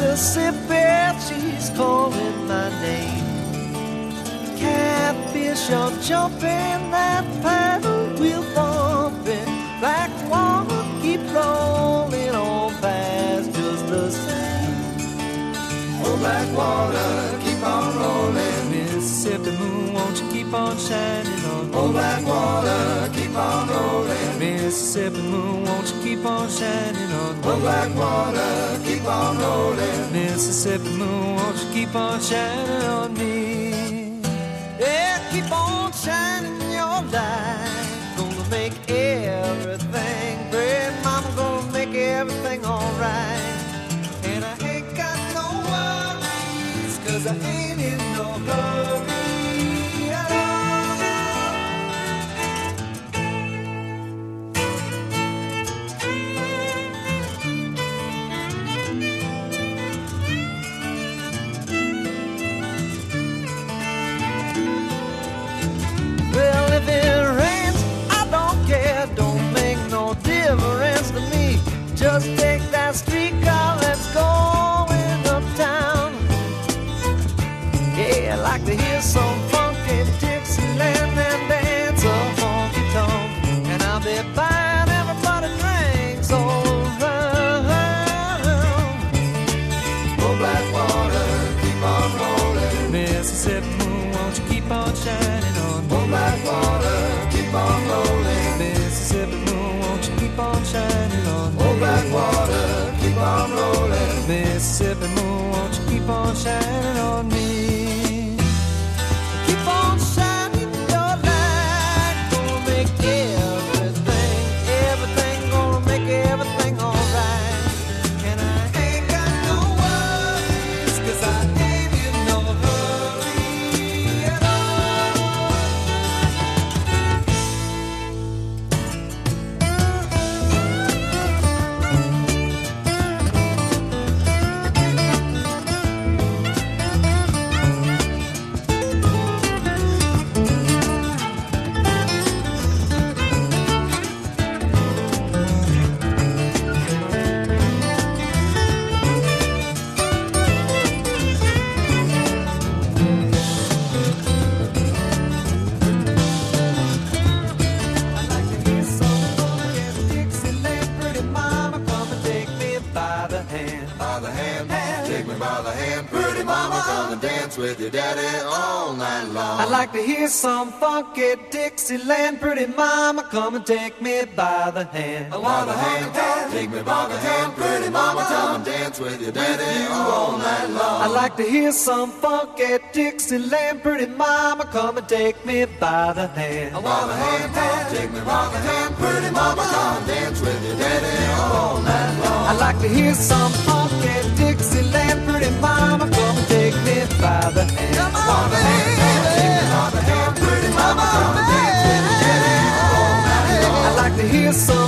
Mississippi, she's calling my name. Catfish are jumping, that paddle wheel thumping. Black water keep rolling on past just the same. Oh, black water, keep on rolling. Mississippi moon, won't you keep on shining on me? Oh, black water, keep on rolling. Mississippi moon, won't you keep on shining on me? Oh, black water, keep on rolling. Mississippi moon, won't you keep on shining on me? Yeah, keep on shining your light. Gonna make everything great. Mama gonna make everything alright. And I ain't got no worries, 'cause I ain't in no hurry at all. Well, if it rains, I don't care. Don't make no difference to me. Just take that streetcar, let's go in uptown. Yeah, I like to hear some funky Dixieland and dance a honky tonk. And I'll be buying everybody drinks all around. Oh, black water, keep on rolling. Mississippi moon, won't you keep on shining on me? Oh, black water, keep on rolling. Mississippi moon, won't you keep on shining on me? Oh, black water, keep on rolling. Mississippi moon, won't you keep on shining on me? Keep on shining your light. Gonna make everything, everything, gonna make everything alright. And I ain't got no worries, 'cause I ain't in no hurry at all. With your daddy all night long. I'd like to hear some funky Dixieland. Pretty mama, come and take me by the hand. By the hand, take me by the hand. Pretty mama, come and dance with your daddy all night long. I'd like to hear some funky Dixieland. Pretty mama, come and take me by the hand. By the hand, take me by the hand. Pretty mama, come and dance with your daddy all night long. I'd like to hear some funky Dixieland. Pretty mama, come and take me by the hand. Come on, baby. Take me by the hand. Pretty mama, come and dance with your daddy all night long. I'd like to hear some